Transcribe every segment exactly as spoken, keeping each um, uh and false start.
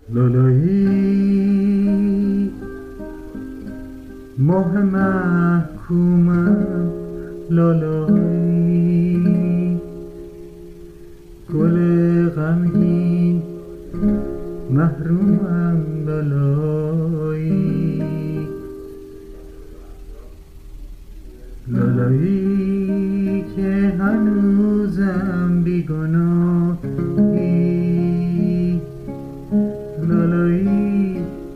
لالایی ماه محکومم، لالایی گل غمگین محرومم، لالایی لالایی که هنوزم بیگناهی، لالایی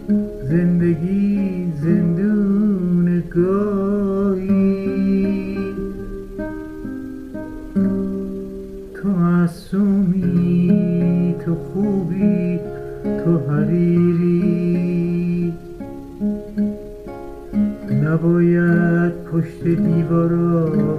زندگی زندون گاهی، تو معصومی، تو خوبی، تو حریری، نباید پشت دیوارا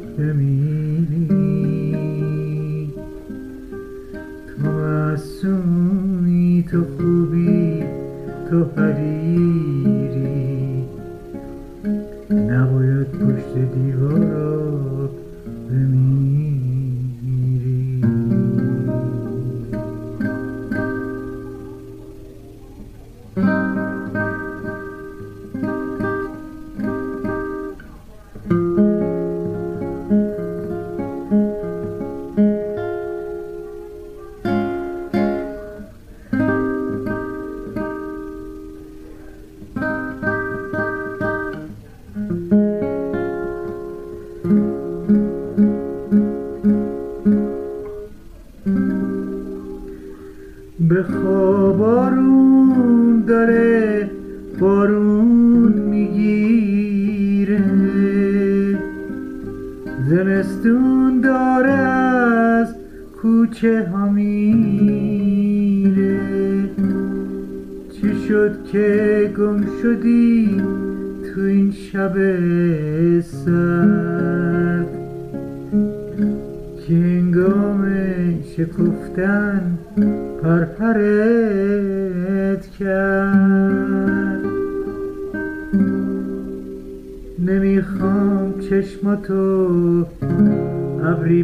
بمیری. تو معصومی، تو خوبی، تو حریری، نباید پشت دیوارا بمیری. به خواب آروم داره بارون میگیره، زمستون داره از کوچه ها میره. چی شد که گم شدی تو این شب سرد، که هنگام شکفتن پرپرت کرد. نمیخوام چشماتو ابری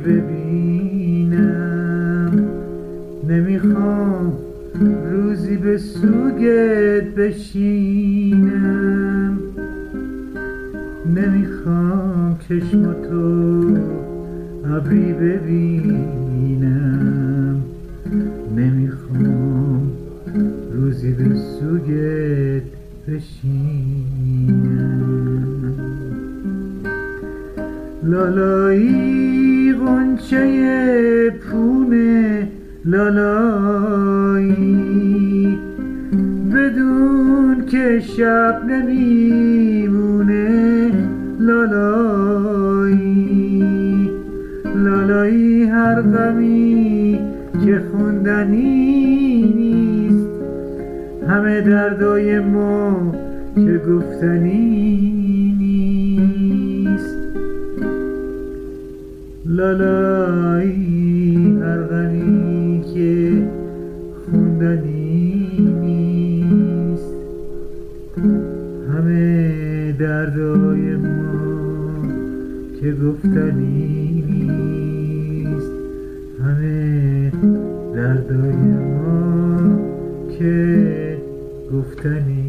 ببینم، نمیخوام روزی به سوگت بشینم، نمیخوام چشماتو ابری ببینم، نمیخوام روزی به سوگت بشینم. لالایی غنچه پونه، لالایی بدون که شب نمیمونه، لالایی لالایی هر غمی که خوندنی نیست، همه دردای ما که گفتنی نیست. لالایی هر غمی که خوندنی نیست، همه دردای ما که گفتنی نیست، همه دردای ما که گفتنی.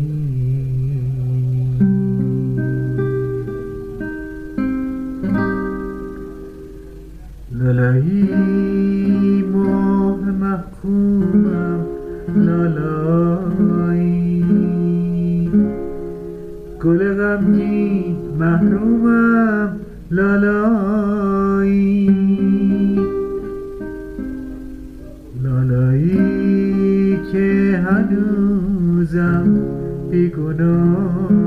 لالایی ماه محکومم، لالایی گل غمگین محرومم، لالایی لالایی که هنوزم بیگناه